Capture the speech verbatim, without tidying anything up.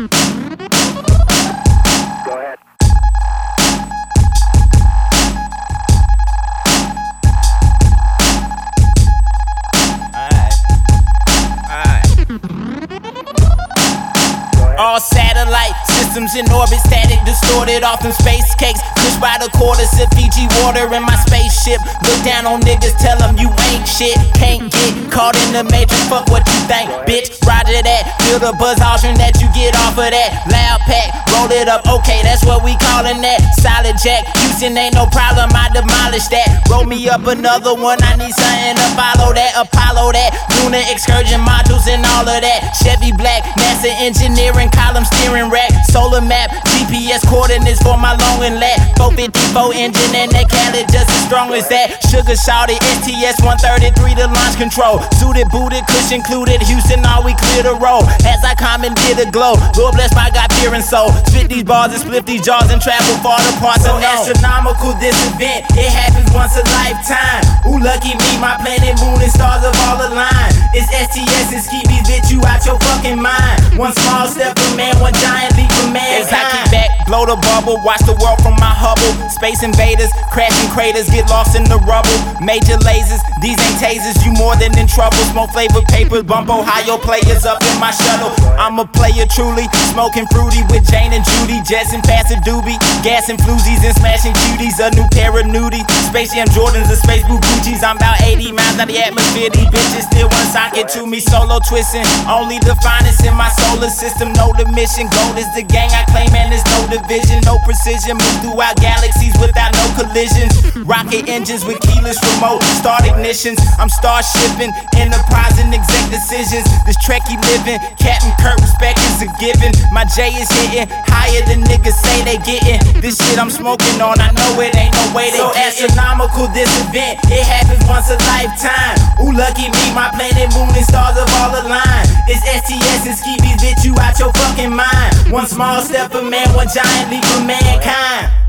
Go ahead. All satellite systems in orbit, static, distorted off them space cakes. Push by the quarter, sip Fiji water in my spaceship. Look down on niggas, tell them you ain't shit. Can't get caught in the matrix, fuck what you think, bitch. Roger that, feel the buzz hydrant that you get off of that. Loud pack, roll it up, okay, that's what we callin' that. Solid jack, Houston ain't no problem, I demolish that. Roll me up another one, I need something to follow that. Apollo that, lunar excursion modules and all of that. Chevy Black, NASA engineering, column steering rack, solar map, G P S coordinates for my long and lat. four fifty-four engine and that Cali just as strong as that. Sugar shawty, S T S one thirty-three to launch control. Suited, booted, cush included, Houston, all we clear the road. As I commandeer the glow, Lord bless my God, fear and soul. Spit these bars and split these jaws and travel far to parts so unknown. Astronomical this event, it happens once a lifetime. Ooh, lucky me, my planet, moon, and stars have all aligned. It's S T S and Skeebies, bitch, you out your fucking mind. One small step for man, one giant leap for mankind. As I keep back, blow the bubble, watch the world from my Hubble. Space invaders, crashing craters, get lost in the rubble. Major lasers, these ain't tasers, you more than in trouble. Smoke flavored papers, bump Ohio players up in my shuttle. I'm a player truly, smoking fruity with Jane and Judy. Jets and passing doobie, gassing floozies and smashing cuties. A new pair of nudie, Space Jam Jordans and Space Blue Gucci's. I'm about eighty miles out the atmosphere, these bitches still one socket to me. Solo twisting, only the finest in my solar system. Know the mission, gold is the gang I claim and there's no division. No precision, move throughout galaxies without no collisions. Rocket engines with keyless remote start ignitions. I'm starshipping, enterprise and exec decisions. This Trekkie living, Captain Kirk respect is a given. My J is hitting higher than niggas say they getting. This shit I'm smoking on, I know it ain't no way they so getting. Astronomical this event, it happens once a lifetime. Ooh, lucky me, my planet, moon, and stars have all aligned. It's S T S and Skeebies, bitch, you out your fucking mind. One small step for man, one giant leap for mankind.